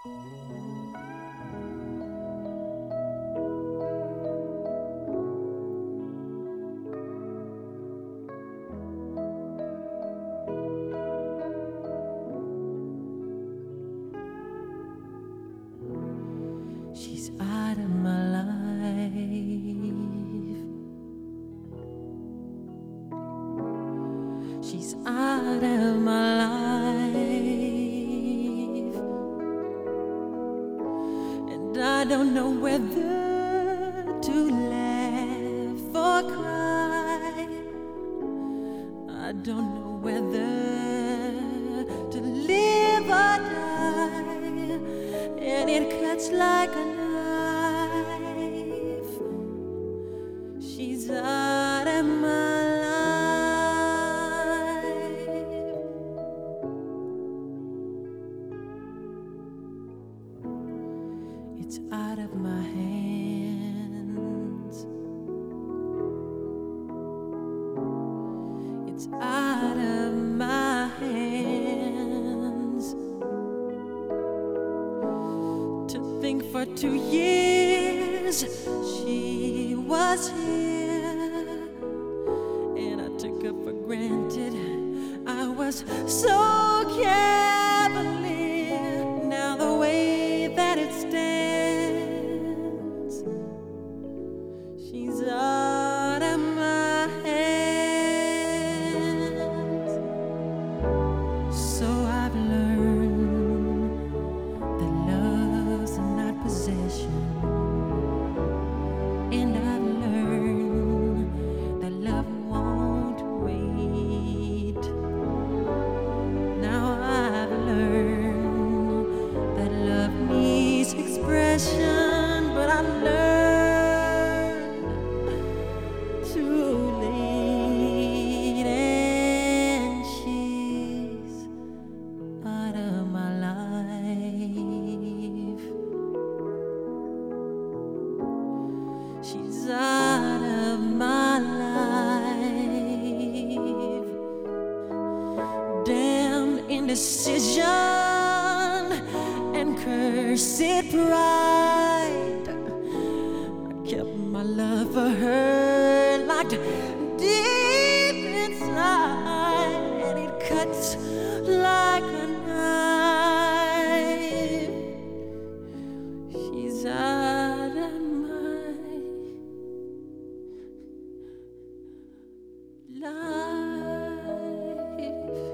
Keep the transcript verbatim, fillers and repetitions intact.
She's out of my life. She's out of my life, and I don't know whether to laugh or cry. I don't know whether to live or die, and it cuts like a knife. She's out of my life. It's out of my hands. It's out of my hands. To think for two years she was here, and I took her for granted. I was so cavalier. Now the way that it stands, she's out of my hands. So I've learned that love's not possession, and I've learned that love won't wait. Now I've learned that love needs expression, but I learned too late, and she's out of my life. She's out of my life. Damn indecision and cursed pride. I kept my love for her locked deep inside, and it cuts like a knife. She's out of my life.